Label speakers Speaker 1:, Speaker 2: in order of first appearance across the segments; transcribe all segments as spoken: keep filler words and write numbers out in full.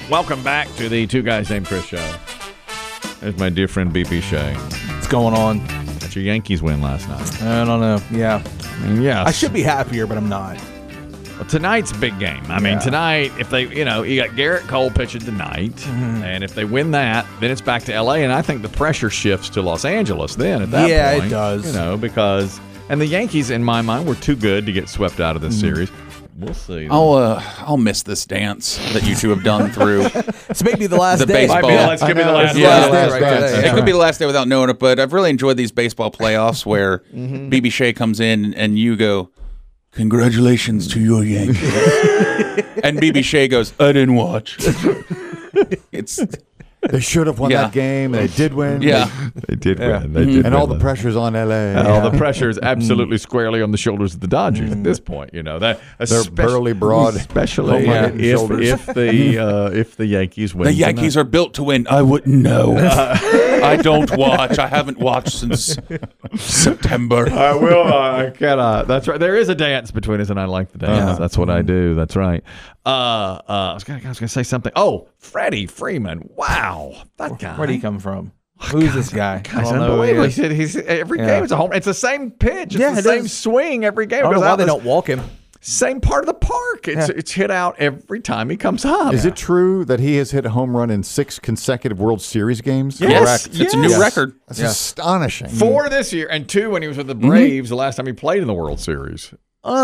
Speaker 1: Welcome back to the Two Guys Named Chris show. There's my dear friend B B Shea.
Speaker 2: What's going on?
Speaker 1: Got your Yankees win last night.
Speaker 2: I don't know. Yeah.
Speaker 1: I mean, yes.
Speaker 2: I should be happier, but I'm not.
Speaker 1: Well, tonight's a big game. I mean,
Speaker 2: Yeah.
Speaker 1: tonight, if they, you know, you got Garrett Cole pitching tonight,
Speaker 2: Mm-hmm.
Speaker 1: and if they win that, then it's back to L A, and I think the pressure shifts to Los Angeles then at that
Speaker 2: Yeah, it
Speaker 1: point.
Speaker 2: does.
Speaker 1: You know, because, and the Yankees, in my mind, were too good to get swept out of this
Speaker 2: Mm-hmm.
Speaker 1: series. We'll see.
Speaker 3: I'll uh, I'll miss this dance that you two have done through.
Speaker 2: It's maybe the last
Speaker 3: The
Speaker 2: day.
Speaker 3: baseball.
Speaker 1: Might be, let's give me the last
Speaker 2: Yeah,
Speaker 1: one.
Speaker 2: last day
Speaker 3: last
Speaker 2: right
Speaker 3: dance.
Speaker 2: today.
Speaker 3: It could be the last day without knowing it, but I've really enjoyed these baseball playoffs where
Speaker 2: Mm-hmm.
Speaker 3: B B Shea comes in and you go, "Congratulations to your Yankees," and B B Shea goes, "I didn't watch." It's
Speaker 4: They should have won
Speaker 3: Yeah.
Speaker 4: that game. They did win.
Speaker 3: yeah.
Speaker 1: They did
Speaker 2: Yeah.
Speaker 1: win. They did
Speaker 4: And all
Speaker 1: win.
Speaker 4: the pressure's on L A.
Speaker 1: And all the pressure is absolutely squarely on the shoulders of the Dodgers at this point. You know that
Speaker 4: Their burly, broad,
Speaker 1: especially
Speaker 4: home-run
Speaker 1: if,
Speaker 4: shoulders.
Speaker 1: if the uh, if the Yankees win.
Speaker 3: The Yankees are built to win. I wouldn't know. I don't watch. I haven't watched since September.
Speaker 1: I will. Uh, I cannot. That's right. There is a dance between us, and I like the dance.
Speaker 2: Yeah.
Speaker 1: That's what I do. That's right. Uh, uh, I was gonna, I was gonna say something. Oh, Freddie Freeman. Wow, that guy.
Speaker 2: Where'd he come from? Who's this guy? I
Speaker 1: Guy's
Speaker 2: don't know who he
Speaker 1: unbelievable.
Speaker 2: is.
Speaker 1: He's, he's, every
Speaker 2: Yeah.
Speaker 1: game is a home. It's the same pitch. It's
Speaker 2: Yeah,
Speaker 1: the
Speaker 2: it
Speaker 1: same
Speaker 2: is.
Speaker 1: swing every game.
Speaker 2: I don't
Speaker 1: It
Speaker 2: know
Speaker 1: goes
Speaker 2: why
Speaker 1: out
Speaker 2: they
Speaker 1: the
Speaker 2: don't walk him.
Speaker 1: Same part of the park. It's
Speaker 2: Yeah.
Speaker 1: it's hit out every time he comes up.
Speaker 4: Is it true that he has hit a home run in six consecutive World Series games?
Speaker 1: Yes.
Speaker 3: Correct. It's a new
Speaker 1: Yes.
Speaker 3: record.
Speaker 4: That's
Speaker 2: Yeah.
Speaker 4: astonishing.
Speaker 1: Four this year and two when he was with the Braves the last time he played in the World Series.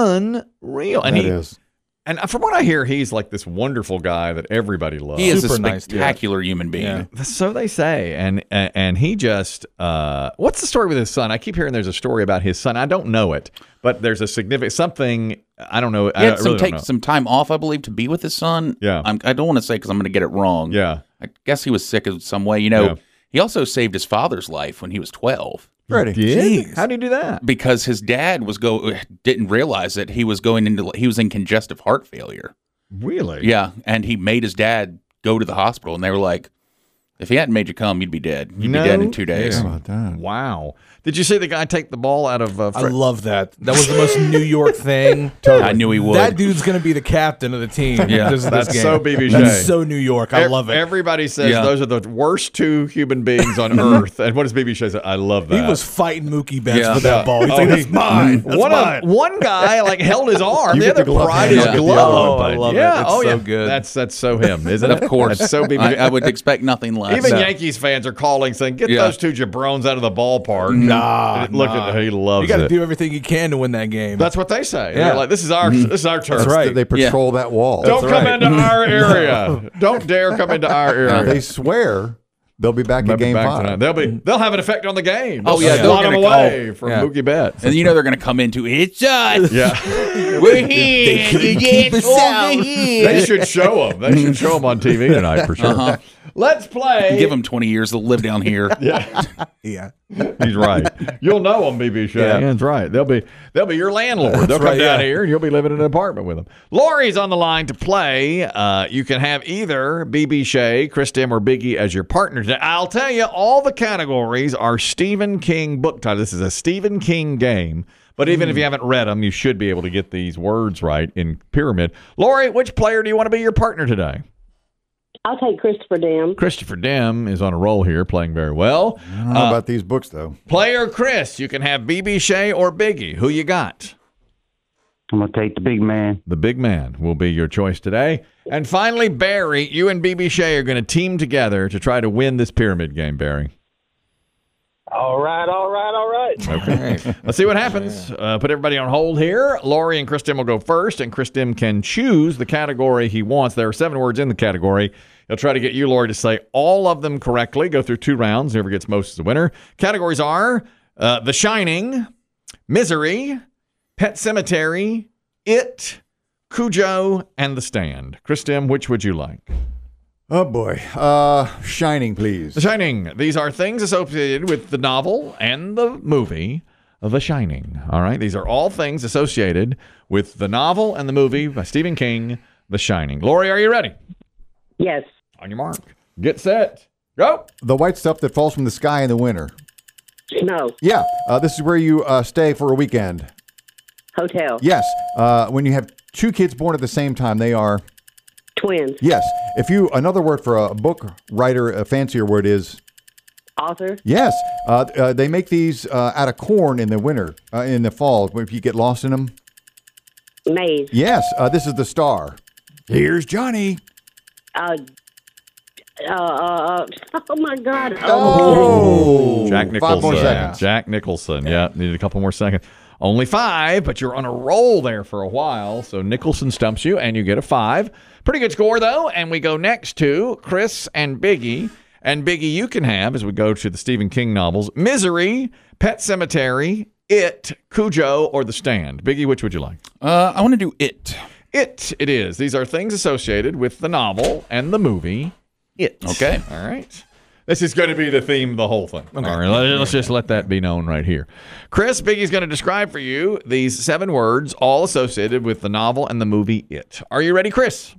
Speaker 1: Unreal. And
Speaker 4: That
Speaker 1: he
Speaker 4: is.
Speaker 1: and from what I hear, he's like this wonderful guy that everybody loves.
Speaker 3: He is a
Speaker 2: Super nice,
Speaker 3: spectacular human being.
Speaker 2: Yeah.
Speaker 1: So they say, and and, and he just uh, what's the story with his son? I keep hearing there's a story about his son. I don't know it, but there's a significant something. I don't know.
Speaker 3: He
Speaker 1: I
Speaker 3: had
Speaker 1: really
Speaker 3: some
Speaker 1: don't
Speaker 3: take
Speaker 1: know.
Speaker 3: some time off, I believe, to be with his son.
Speaker 1: Yeah.
Speaker 3: I'm, I don't want to say because I'm going to get it wrong.
Speaker 1: Yeah.
Speaker 3: I guess he was sick in some way. You know,
Speaker 1: Yeah.
Speaker 3: he also saved his father's life when he was twelve
Speaker 4: Freddie.
Speaker 1: Did? How do you do that?
Speaker 3: because his dad was go didn't realize that he was going into he was in congestive heart failure.
Speaker 1: Really?
Speaker 3: Yeah, and he made his dad go to the hospital, and they were like, "If he hadn't made you come, you'd be dead. You'd
Speaker 1: No
Speaker 3: be dead in two days."
Speaker 4: How about that?
Speaker 1: Wow. Did you see the guy take the ball out of? Uh,
Speaker 2: I
Speaker 1: Fre-
Speaker 2: love that. That was the most New York thing.
Speaker 3: I knew he would.
Speaker 2: That dude's going to be the captain of the team.
Speaker 3: Yeah.
Speaker 2: this, this
Speaker 1: That's
Speaker 2: game.
Speaker 1: so B B
Speaker 2: That's
Speaker 1: Shea.
Speaker 2: so New York. I
Speaker 1: Ev-
Speaker 2: love it.
Speaker 1: Everybody says
Speaker 3: Yeah.
Speaker 1: those are the worst two human beings on earth. And what does B B Shea say? I love that.
Speaker 2: He was fighting Mookie Betts
Speaker 3: Yeah.
Speaker 2: for that
Speaker 1: Yeah.
Speaker 2: ball. He's
Speaker 1: Oh,
Speaker 2: like,
Speaker 1: he-
Speaker 2: that's mine. That's
Speaker 1: one,
Speaker 2: mine.
Speaker 1: of, one guy like held his arm,
Speaker 4: You
Speaker 1: the
Speaker 4: get the
Speaker 1: other
Speaker 4: glove
Speaker 1: pried
Speaker 4: hand.
Speaker 1: his
Speaker 3: Yeah.
Speaker 1: glove.
Speaker 2: Oh, I
Speaker 1: open.
Speaker 2: love it.
Speaker 1: yeah,
Speaker 2: It's
Speaker 1: oh
Speaker 2: so
Speaker 1: yeah,
Speaker 2: good.
Speaker 1: That's that's so him, isn't it?
Speaker 3: Of course.
Speaker 1: that's so B B.
Speaker 3: I, I would expect nothing less.
Speaker 1: Even
Speaker 3: So-
Speaker 1: Yankees fans are calling saying, "Get
Speaker 3: Yeah.
Speaker 1: those two jabrones out of the ballpark."
Speaker 2: Nah,
Speaker 1: look
Speaker 2: nah.
Speaker 1: at he loves
Speaker 2: You got to
Speaker 1: it.
Speaker 2: do everything you can to win that game.
Speaker 1: That's what they say.
Speaker 2: Yeah.
Speaker 1: They're like, "This is our this is our turf.
Speaker 2: That's right.
Speaker 4: They patrol that wall.
Speaker 1: Don't
Speaker 2: That's
Speaker 1: come
Speaker 2: right.
Speaker 1: into our area. Don't dare come into our area."
Speaker 4: They swear they'll be back
Speaker 1: They'll
Speaker 4: at
Speaker 1: be
Speaker 4: game
Speaker 1: back
Speaker 4: five.
Speaker 1: tonight. They'll be they'll have an effect on the game.
Speaker 3: Oh,
Speaker 1: They'll
Speaker 3: yeah,
Speaker 1: slot
Speaker 3: they're
Speaker 1: them
Speaker 3: gonna
Speaker 1: away
Speaker 3: call-
Speaker 1: from
Speaker 2: Yeah.
Speaker 1: Mookie Betts.
Speaker 3: and you know they're going to come into it's us.
Speaker 1: Yeah,
Speaker 3: We're here.
Speaker 2: couldn't keep us out.
Speaker 1: they should show them. They should show them on T V tonight for sure.
Speaker 3: Uh-huh.
Speaker 1: Let's play.
Speaker 3: Give them twenty years to live down here.
Speaker 1: Yeah,
Speaker 2: yeah.
Speaker 1: he's right. You'll know them, B B Shea.
Speaker 2: Yeah.
Speaker 1: That's right. They'll be they'll be your landlord. They'll come
Speaker 2: right,
Speaker 1: down
Speaker 2: yeah.
Speaker 1: here and you'll be living in an apartment with them. Lori's on the line to play. Uh, you can have either B B Shea, Chris Dim, or Biggie as your partner today. I'll tell you, all the categories are Stephen King book titles. This is a Stephen King game. But even if you haven't read them, you should be able to get these words right in Pyramid. Lori, which player do you want to be your partner today?
Speaker 5: I'll take Christopher Dam.
Speaker 1: Christopher Dim is on a roll here, playing very well.
Speaker 4: I don't know about these books, though.
Speaker 1: Player Chris, you can have B B Shea or Biggie. Who you got?
Speaker 6: I'm going to take the big man.
Speaker 1: The big man will be your choice today. And finally, Barry, you and B B Shea are going to team together to try to win this pyramid game, Barry.
Speaker 6: All right, all right, all right.
Speaker 1: Okay. Let's see what happens. Uh, put everybody on hold here. Lori and Chris Dim will go first, and Chris Dim can choose the category he wants. There are seven words in the category. He'll try to get you, Lori, to say all of them correctly. Go through two rounds. Whoever gets most is the winner. Categories are uh, The Shining, Misery, Pet Cemetery, It, Cujo, and The Stand. Chris Dim, which would you like?
Speaker 4: Oh, boy. Uh, Shining, please.
Speaker 1: The Shining. These are things associated with the novel and the movie The Shining. All right. These are all things associated with the novel and the movie by Stephen King, The Shining. Lori, are you ready?
Speaker 5: Yes.
Speaker 1: On your mark. Get set. Go.
Speaker 4: The white stuff that falls from the sky in the winter.
Speaker 5: No.
Speaker 4: Yeah. Uh, this is where you uh, stay for a weekend.
Speaker 5: Hotel.
Speaker 4: Yes. Uh, when you have two kids born at the same time, they are...
Speaker 5: Twins.
Speaker 4: Yes. If you another word for a book writer, a fancier word is
Speaker 5: Author.
Speaker 4: yes. Uh, uh, they make these uh, out of corn in the winter, uh, in the fall. If you get lost in them.
Speaker 5: Maze.
Speaker 4: Yes. Uh, this is the star. Here's Johnny.
Speaker 5: Uh, uh, uh, oh, my God.
Speaker 4: Oh,
Speaker 1: Jack
Speaker 4: Five
Speaker 1: Nicholson.
Speaker 4: more seconds.
Speaker 1: Jack Nicholson. Yeah, needed a couple more seconds. Only five, but you're on a roll there for a while. So Nicholson stumps you, and you get a five. Pretty good score, though. And we go next to Chris and Biggie. And Biggie, you can have, as we go to the Stephen King novels, Misery, Pet Sematary, It, Cujo, or The Stand. Biggie, which would you like?
Speaker 3: Uh, I want to do It.
Speaker 1: It, it is. These are things associated with the novel and the movie It.
Speaker 3: Okay.
Speaker 1: All right. This is going to be the theme of the whole thing. Okay. All right. Let's just let that be known right here. Chris, Biggie's going to describe for you these seven words, all associated with the novel and the movie It. Are you ready, Chris?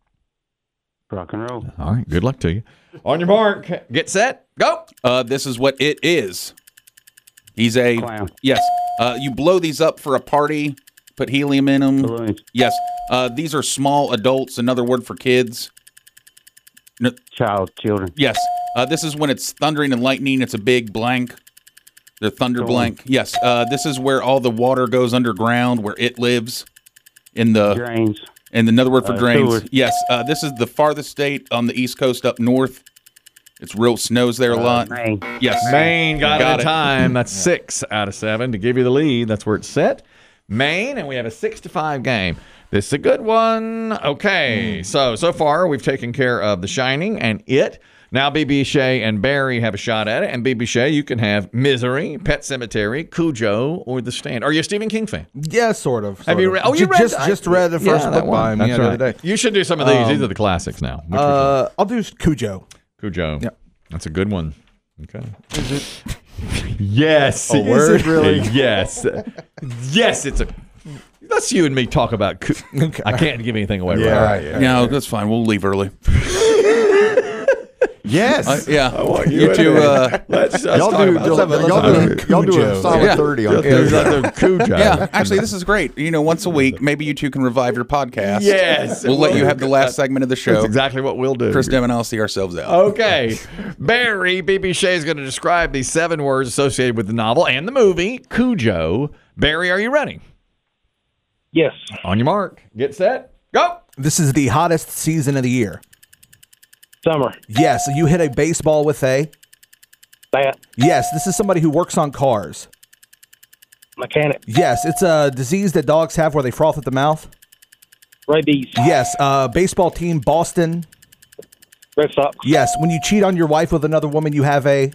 Speaker 6: Rock and roll.
Speaker 1: All right. Good luck to you. On your mark, get set, go.
Speaker 3: Uh, this is what it is. He's a
Speaker 6: Clown.
Speaker 3: Yes. Uh, you blow these up for a party. Put helium in them.
Speaker 6: Balloons.
Speaker 3: Yes. Uh, these are small adults. Another word for kids. No,
Speaker 6: Child. Children.
Speaker 3: yes. Uh, this is when it's thundering and lightning. It's a big blank. The thunder
Speaker 6: Storm.
Speaker 3: blank. Yes. Uh, this is where all the water goes underground, where it lives. In the
Speaker 6: Drains.
Speaker 3: and another word for
Speaker 6: Uh,
Speaker 3: drains.
Speaker 6: sewers.
Speaker 3: Yes. Uh, this is the farthest state on the East Coast up north. It's real snows there a lot.
Speaker 6: Maine.
Speaker 3: Yes.
Speaker 1: Maine got,
Speaker 3: Got
Speaker 1: it
Speaker 3: it.
Speaker 1: in time. That's six out of seven to give you the lead. That's where it's set. Maine, and we have a six to five game. This is a good one. Okay, so so far we've taken care of The Shining and It. Now B B. Shea and Barry have a shot at it. And B B. Shea, you can have Misery, Pet Sematary, Cujo, or The Stand. Are you a Stephen King fan?
Speaker 2: Yeah, sort of.
Speaker 1: Have
Speaker 2: sort
Speaker 1: you
Speaker 2: of.
Speaker 1: read? Oh, you
Speaker 2: Ju-
Speaker 1: read
Speaker 2: just
Speaker 1: I-
Speaker 2: just read the first
Speaker 1: yeah,
Speaker 2: book
Speaker 1: that one.
Speaker 2: by him
Speaker 1: That's
Speaker 2: yeah, the other
Speaker 1: right.
Speaker 2: day.
Speaker 1: You should do some of these.
Speaker 2: Um,
Speaker 1: These are the classics now. Which would you
Speaker 2: Uh, I'll do Cujo.
Speaker 1: Cujo.
Speaker 2: Yep.
Speaker 1: That's a good one. Okay. Yes.
Speaker 4: A
Speaker 1: Is
Speaker 4: word,
Speaker 1: it
Speaker 4: really?
Speaker 1: Yes. Yes, it's a. Let's you and me talk about. Cu-
Speaker 2: Okay.
Speaker 1: I can't give anything away.
Speaker 4: Yeah,
Speaker 1: right.
Speaker 4: right, yeah.
Speaker 3: No, that's fine. We'll leave early.
Speaker 4: Yes.
Speaker 3: Uh, yeah.
Speaker 1: want
Speaker 3: you two. Uh,
Speaker 1: Let's, let's
Speaker 4: y'all
Speaker 1: talk
Speaker 4: do,
Speaker 1: about
Speaker 4: y'all,
Speaker 1: something.
Speaker 4: y'all,
Speaker 2: let's
Speaker 4: do, y'all do a
Speaker 2: Cujo.
Speaker 4: solid
Speaker 3: Yeah.
Speaker 4: thirty on
Speaker 1: There's
Speaker 4: Cujo.
Speaker 1: other Cujo.
Speaker 3: yeah. Actually, this is great. You know, once a week, maybe you two can revive your podcast.
Speaker 1: Yes.
Speaker 3: We'll let you have the last
Speaker 1: That's
Speaker 3: segment of the show.
Speaker 1: exactly what we'll do.
Speaker 3: Chris Dem and I'll see ourselves out.
Speaker 1: Okay. Barry, B B. Shea is going to describe these seven words associated with the novel and the movie Cujo. Barry, are you ready?
Speaker 6: Yes.
Speaker 1: On your mark. Get set. Go.
Speaker 2: This is the hottest season of the year.
Speaker 6: Summer.
Speaker 2: Yes, you hit a baseball with a.
Speaker 6: Bat.
Speaker 2: Yes, this is somebody who works on cars.
Speaker 6: Mechanic.
Speaker 2: Yes, it's a disease that dogs have where they froth at the mouth.
Speaker 6: Rabies.
Speaker 2: Yes, uh, baseball team, Boston.
Speaker 6: Red Sox.
Speaker 2: Yes, when you cheat on your wife with another woman, you have a.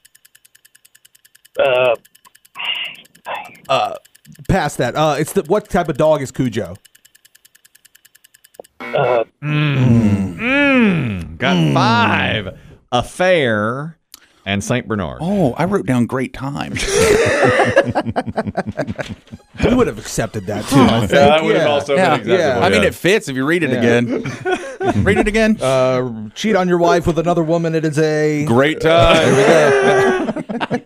Speaker 6: Uh,
Speaker 2: Uh, past that. Uh, it's the what type of dog is Cujo?
Speaker 6: uh,
Speaker 1: Got five. Affair and Saint Bernard.
Speaker 3: Oh, I wrote down great time.
Speaker 2: We would have accepted that too. I think.
Speaker 1: that would have
Speaker 2: Yeah.
Speaker 1: also
Speaker 3: yeah.
Speaker 1: been exactly
Speaker 2: yeah.
Speaker 1: what
Speaker 3: I mean,
Speaker 1: yeah.
Speaker 3: it fits if you read it
Speaker 2: Yeah.
Speaker 3: again. Read it again.
Speaker 2: Uh, cheat on your wife with another woman. It is a.
Speaker 3: great time.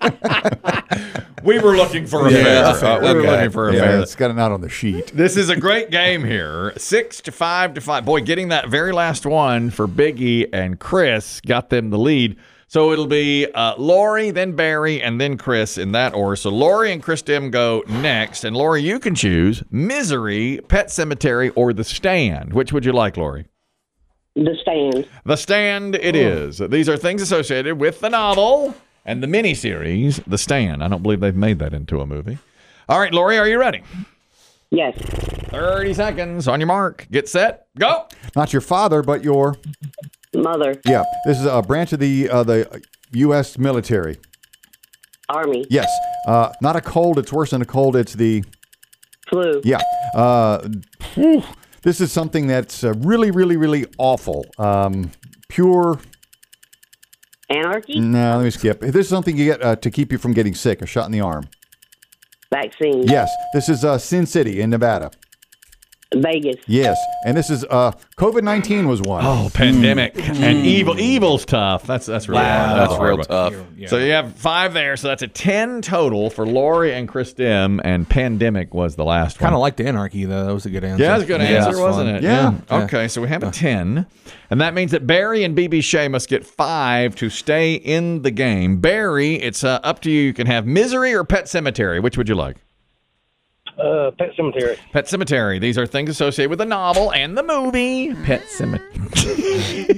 Speaker 1: We were looking for a
Speaker 3: Yeah,
Speaker 1: fair.
Speaker 3: that's right.
Speaker 1: We were
Speaker 3: Okay.
Speaker 1: looking for a
Speaker 4: Yeah,
Speaker 1: fair.
Speaker 4: it's got it out on the sheet.
Speaker 1: This is a great game here. Six to five to five. Boy, getting that very last one for Biggie and Chris got them the lead. So it'll be uh, Lori, then Barry, and then Chris in that order. So Lori and Chris Dim go next. And Lori, you can choose Misery, Pet Sematary, or The Stand. Which would you like, Lori?
Speaker 5: The Stand.
Speaker 1: The Stand it is. These are things associated with the novel and the miniseries, The Stand. I don't believe they've made that into a movie. All right, Lori, are you ready?
Speaker 5: Yes.
Speaker 1: thirty seconds on your mark. Get set. Go.
Speaker 4: Not your father, but your
Speaker 5: Mother.
Speaker 4: yeah. This is a branch of the uh, the U S military.
Speaker 5: Army.
Speaker 4: Yes. Uh, not a cold. It's worse than a cold. It's the
Speaker 5: Flu.
Speaker 4: yeah. Uh, whew. This is something that's uh, really, really, really awful. Um, pure.
Speaker 5: Anarchy.
Speaker 4: No, let me skip. This is something you get uh, to keep you from getting sick. A shot in the arm.
Speaker 5: Vaccine.
Speaker 4: Yes. This is uh, Sin City in Nevada.
Speaker 5: Vegas.
Speaker 4: Yes. And this is uh, COVID nineteen was one.
Speaker 1: Oh, pandemic and evil. Evil's tough. That's that's really
Speaker 3: Wow,
Speaker 1: hard.
Speaker 3: that's
Speaker 1: a hard
Speaker 3: real
Speaker 1: one.
Speaker 3: tough.
Speaker 2: Yeah.
Speaker 1: So you have five there. So that's a ten total for Lori and Chris Dim, and pandemic was the last one.
Speaker 2: Kind of liked Anarchy, though. That was a good answer.
Speaker 1: Yeah, that's a good
Speaker 3: Yeah,
Speaker 1: answer,
Speaker 3: it's
Speaker 1: wasn't
Speaker 3: fun.
Speaker 1: it?
Speaker 4: Yeah.
Speaker 1: Okay, so we have a ten. And that means that Barry and B B Shea must get five to stay in the game. Barry, it's uh, up to you. You can have Misery or Pet Cemetery. Which would you like?
Speaker 6: Uh, Pet Cemetery.
Speaker 1: Pet Cemetery. These are things associated with the novel and the movie. Pet Cemetery.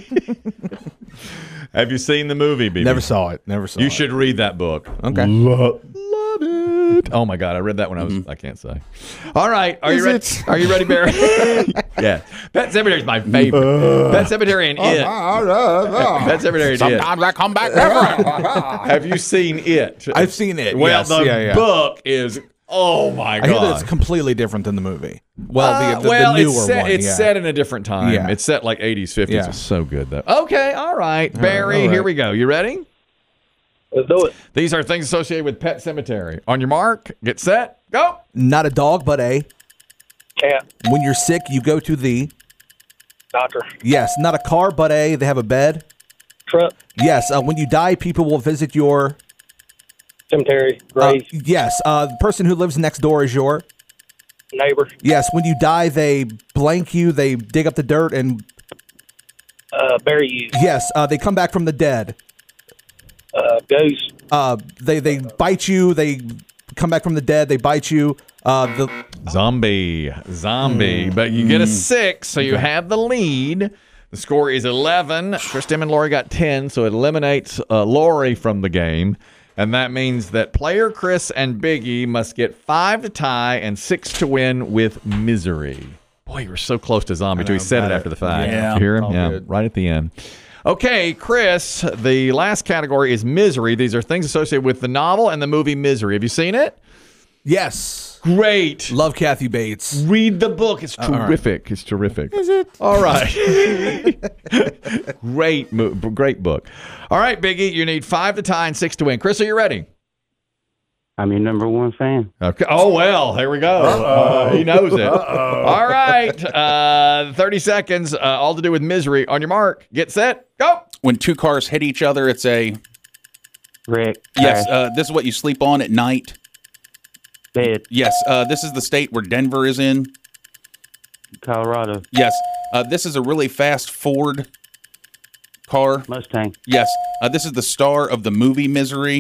Speaker 1: Have you seen the movie, B B?
Speaker 2: Never saw it. Never saw it.
Speaker 1: You should read that book.
Speaker 2: Okay.
Speaker 1: Love, love it. Oh my God, I read that when I was. I can't say. All right, are
Speaker 4: Is
Speaker 1: you ready?
Speaker 4: it?
Speaker 1: Are you ready, Barry? Yeah. Pet Cemetery is my favorite. Pet Cemetery and It. Pet Cemetery and It.
Speaker 3: Sometimes I come back different.
Speaker 1: Have you seen It?
Speaker 2: I've seen it.
Speaker 1: Well,
Speaker 2: yes.
Speaker 1: the
Speaker 2: yeah, yeah.
Speaker 1: book is. Oh my
Speaker 2: I hear that
Speaker 1: God.
Speaker 2: it's completely different than the movie. Well,
Speaker 1: Uh,
Speaker 2: the, the,
Speaker 1: well,
Speaker 2: the newer
Speaker 1: it's set,
Speaker 2: one.
Speaker 1: it's
Speaker 2: yeah.
Speaker 1: set in a different time.
Speaker 2: Yeah.
Speaker 1: It's set like eighties, fifties.
Speaker 2: Yeah.
Speaker 1: It's so good though. Okay, all right, Barry.
Speaker 2: all right.
Speaker 1: Here we go. You ready?
Speaker 6: Let's do it.
Speaker 1: These are things associated with Pet Cemetery. On your mark, get set, go.
Speaker 2: Not a dog, but a.
Speaker 6: Cat.
Speaker 2: When you're sick, you go to the.
Speaker 6: Doctor.
Speaker 2: Yes, not a car, but a. They have a bed.
Speaker 6: Truck.
Speaker 2: Yes, uh, when you die, people will visit your.
Speaker 6: Cemetery.
Speaker 2: Uh,
Speaker 6: Grave.
Speaker 2: yes, uh, the person who lives next door is your.
Speaker 6: Neighbor.
Speaker 2: Yes, when you die, they blank you. They dig up the dirt and.
Speaker 6: Uh, bury you.
Speaker 2: Yes, uh, they come back from the dead.
Speaker 6: Uh, ghost.
Speaker 2: Uh, they they bite you. They come back from the dead. They bite you. Uh, the
Speaker 1: Zombie, zombie. But you get a six, so you have the lead. The score is eleven. Tristan and Lori got ten, so it eliminates uh, Lori from the game. And that means that player Chris and Biggie must get five to tie and six to win with Misery. Boy, you were so close to zombie, too. He said it after the fact.
Speaker 3: Yeah.
Speaker 1: Did you hear him?
Speaker 2: All
Speaker 1: Yeah,
Speaker 2: good.
Speaker 1: right at the end. Okay, Chris, the last category is Misery. These are things associated with the novel and the movie Misery. Have you seen it?
Speaker 2: yes,
Speaker 1: Great.
Speaker 2: love Kathy Bates.
Speaker 1: Read the book. It's terrific. It's terrific. Is it? All right. great, mo- great book. All right, Biggie, you need five to tie and six to win. Chris, are you ready?
Speaker 7: I'm your number one fan.
Speaker 1: Okay. Oh, well, here we go. Uh, he knows it. All right. Uh, thirty seconds, uh, all to do with Misery. On your mark, get set, go.
Speaker 3: When two cars hit each other, it's a
Speaker 7: Rick.
Speaker 3: yes.
Speaker 7: Crash,
Speaker 3: Uh, this is what you sleep on at night.
Speaker 7: bed.
Speaker 3: Yes. Uh, this is the state where Denver is in.
Speaker 7: Colorado.
Speaker 3: Yes. Uh, this is a really fast Ford car.
Speaker 7: Mustang.
Speaker 3: Yes. Uh, this is the star of the movie Misery.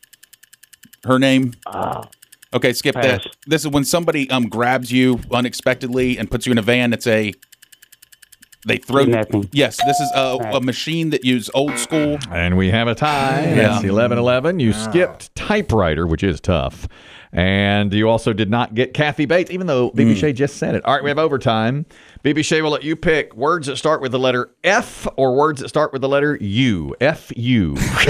Speaker 3: Her name.
Speaker 7: Ah,
Speaker 3: Okay, skip
Speaker 7: Pass.
Speaker 3: that. This is when somebody um grabs you unexpectedly and puts you in a van. It's a they throw.
Speaker 7: Kidnapping.
Speaker 3: Yes, this is a,
Speaker 7: Pass.
Speaker 3: a machine that uses old school.
Speaker 1: And we have a tie.
Speaker 3: Yeah.
Speaker 1: That's eleven eleven. You skipped typewriter, which is tough. And you also did not get Kathy Bates, even though B B Shea just said it. All right, we have overtime. B B Shea will let you pick words that start with the letter F or words that start with the letter U. F U.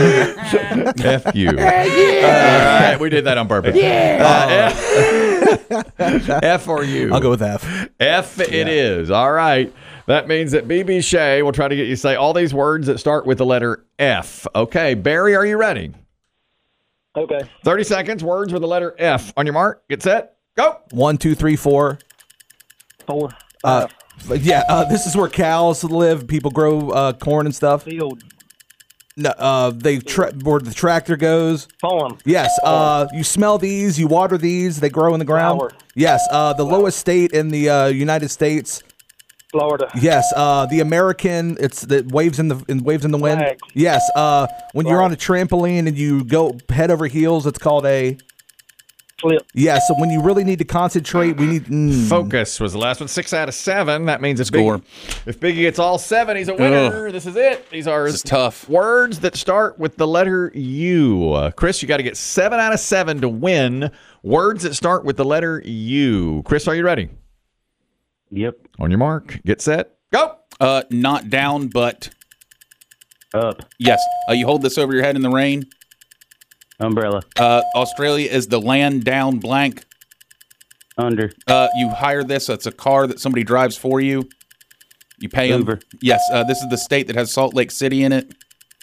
Speaker 1: F U. All right, we did that on purpose. Yeah. Uh, F, F or U?
Speaker 2: I'll go with F.
Speaker 1: F it is. All right. That means that B B Shea will try to get you to say all these words that start with the letter F. Okay, Barry, are you ready?
Speaker 6: Okay.
Speaker 1: thirty seconds, words with the letter F. On your mark, get set, go.
Speaker 2: One, two, three, four.
Speaker 6: Four.
Speaker 2: Uh, yeah, uh, this is where cows live. People grow uh, corn and stuff.
Speaker 6: Field.
Speaker 2: No, uh, they tra- where the tractor goes.
Speaker 6: Farm.
Speaker 2: Yes, uh, you smell these, you water these, they grow in the ground.
Speaker 6: Flower.
Speaker 2: Yes, uh, the lowest state in the uh, United States.
Speaker 6: Florida.
Speaker 2: Yes, uh, the American. It's the waves in the in waves in the wind.
Speaker 6: Flag.
Speaker 2: Yes, uh, when you're on a trampoline and you go head over heels, it's called a.
Speaker 6: Flip.
Speaker 2: Yeah, so when you really need to concentrate, we need. Mm.
Speaker 1: Focus was the last one. Six out of seven. That means if
Speaker 3: Score.
Speaker 1: Biggie, if Biggie gets all seven, he's a winner. This is it. These are
Speaker 3: This is tough.
Speaker 1: words that start with the letter U. Uh, Chris, you got to get seven out of seven to win. Words that start with the letter U. Chris, are you ready?
Speaker 7: Yep.
Speaker 1: On your mark, get set, go.
Speaker 3: Uh, not down, but
Speaker 7: Up.
Speaker 3: yes. Uh, you hold this over your head in the rain.
Speaker 7: Umbrella.
Speaker 3: Uh, Australia is the land down blank.
Speaker 7: Under.
Speaker 3: Uh, you hire this. It's a car that somebody drives for you. You pay them.
Speaker 7: Uber.
Speaker 3: Yes. Uh, this is the state that has Salt Lake City in it.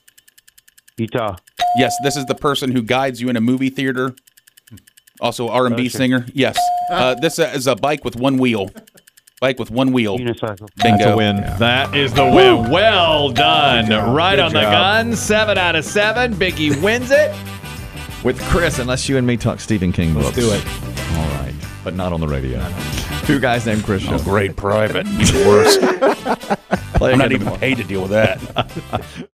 Speaker 7: Utah.
Speaker 3: Yes. This is the person who guides you in a movie theater. Also R and B
Speaker 7: Usher.
Speaker 3: singer. Yes. Uh, this is a bike with one wheel. Bike with one wheel.
Speaker 7: Unicycle.
Speaker 3: Bingo.
Speaker 1: That's a win. That is the win. Well done. Right
Speaker 3: Good
Speaker 1: on the
Speaker 3: job.
Speaker 1: gun. Seven out of seven. Biggie wins it with Chris, unless you and me talk Stephen King books.
Speaker 2: Let's do it.
Speaker 1: All right. But not on the radio. Two guys named Chris show.
Speaker 3: Oh, great private. Even worse.
Speaker 1: Play
Speaker 3: I'm not
Speaker 1: again
Speaker 3: even paid to deal with that.